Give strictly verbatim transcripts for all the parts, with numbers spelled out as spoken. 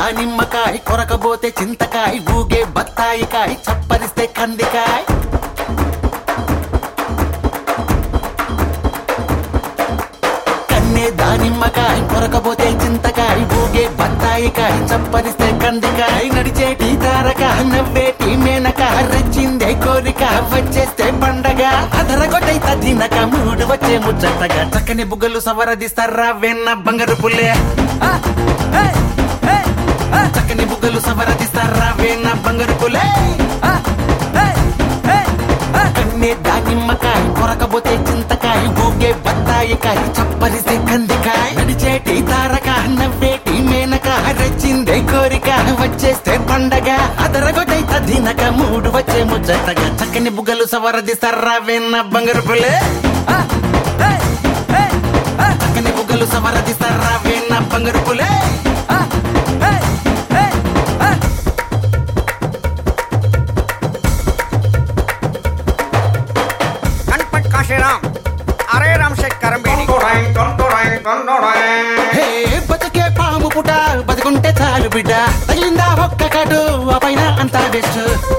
దానిమ్మకాయ కొరకబోతే చింతకాయ ఊగే బత్తాయికాయ చప్పరిస్తే కందికాయ కన్నే దానిమ్మకాయ కొరకబోతే చింతకాయ ఊగే బత్తాయికాయ చప్పరిస్తే కందికాయ నడిచేటి తారక నవ్వేటి మేనక రచ్చిందే కోరిక వచ్చేస్తే పండగ అదరగొట్టైత తినక మూడు వచ్చే ముచ్చటగా చక్కని బుగ్గలు సవరదిస్తారా వెన్న బంగారు పుల్లే చక్కని బుగ్గలు సవరదిస్తారా వెన్న బంగారు పుల్లే కన్నే దానిమ్మకాయ కొరకబోతే చింతకాయ ఊగే బత్తాయికాయ చప్పరిస్తే కందికాయ నడిచేటి తారక నవ్వేటి మేనక రచ్చిందే కోరిక వచ్చేస్తే పండగ అదరగొట్టైత తినక మూడు వచ్చే ముచ్చటగా చక్కని బుగ్గలు సవరదిస్తారా వెన్న బంగారు పుల్లే చక్కని బుగ్గలు సవరదిస్తారా వెన్న బంగారు పుల్లే गणपत काशीराम अरे राम शेखर बेड़ी హే బతుకే పాము పుట బతుకుంటే చాలు బిడ్డ తగిలిందా ఒక్క కాటు ఆ పైన అంతా బెస్ట్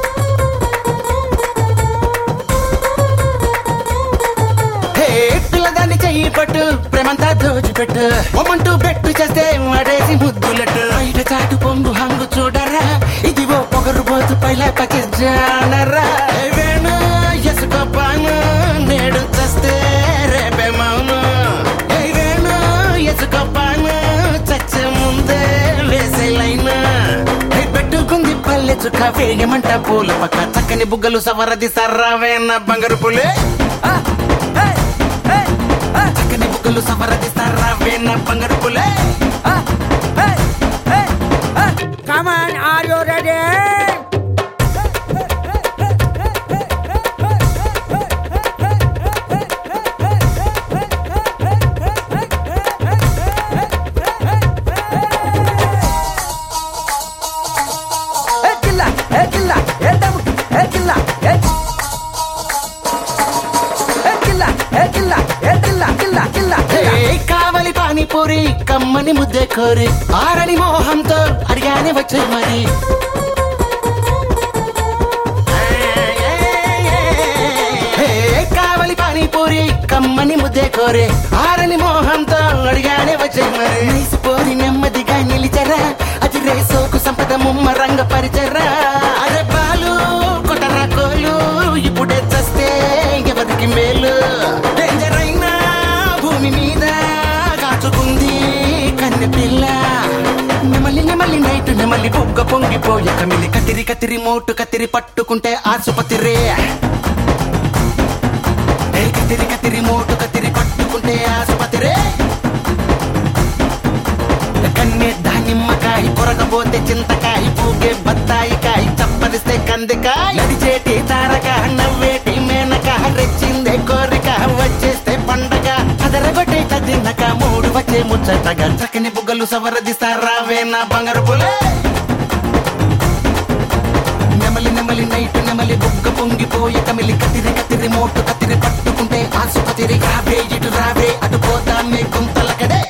హే పిల్లదాన్ని చెయ్యి పట్టు ప్రేమంతా దోచిపెట్టు ఒమ్మంటూ బెట్టు చేస్తే వాడేసి ముద్దులట్టు బయట చాటు పొంగు హంగు చూడరా ఇది ఓ పొగరు పోతు పైలా పకిజానరా వేణు ఎసుకోపాను నేడు చస్తే రేపే మౌను ఎసుకోపాను చచ్చే ముందే వేసే లైన్ పెట్టుకుంది పల్లె చుక్క వేయమంట పూల పక్క చక్కని బుగ్గలు సవరది సర్రావేన బంగారు పులే చక్కని బుగ్గలు సవరది సర్రావేన బంగారు Phule Come on, are you ready? Hey killa, hey killa, hey dam, hey killa, hey. Hey killa, hey killa, hey killa, killa, killa, killa. కావలి పానీపూరి కమ్మని ముద్దే కోరి ఆరని మోహంతో అడిగానే వచ్చే మరి హే, కావలి పానీపూరి కమ్మని ముద్దే కోరి ఆరని మోహంతో అడిగానే వచ్చే మరి నీసిపోరి నెమ్మదిగా నిలిచరా అది రేసోకు సంపద ముమ్మ రంగ పరిచరా అరే బాలు కొట్టరా కోలు ఇప్పుడే చస్తే ఎవరికి మేలు డేంజర్ అయినా భూమి మీద కాచుకుంది కన్నె పిల్ల నెమలి నెమలి నైట్ నెమలి బుగ్గ పొంగిపోయే కమిలి కతిరి కతిరి మోటు కతిరి పట్టుకుంటే ఆసుపత్రి రే ఏ కతిరి కతిరి మోటు కతిరి పట్టుకుంటే ఆసుపత్రి కన్నే దానిమ్మకాయ కొరకపోతే చింతకాయ పూగే బత్తాయికాయ చప్పరిస్తే కందికాయ నడిచేటి తారక నవ్వేటి మేనక రెచ్చిందే కోరిక వచ్చేస్తే పండగ అదరగొట్టే తిన్నక మూడు వచ్చే ముచ్చటగా చక్కని బుగ్గలు సవరదిస్తారా వేన బంగారు పులే నెమలి నెమలి నైట్ నెమలి బుగ్గ పొంగిపోయే కమిలి కతిరి కతిరి మోటు కతిరి పట్టుకుంటే ఆసుపత్రి రావే ఇటు రావే అటు పోతామే గుంతలకడే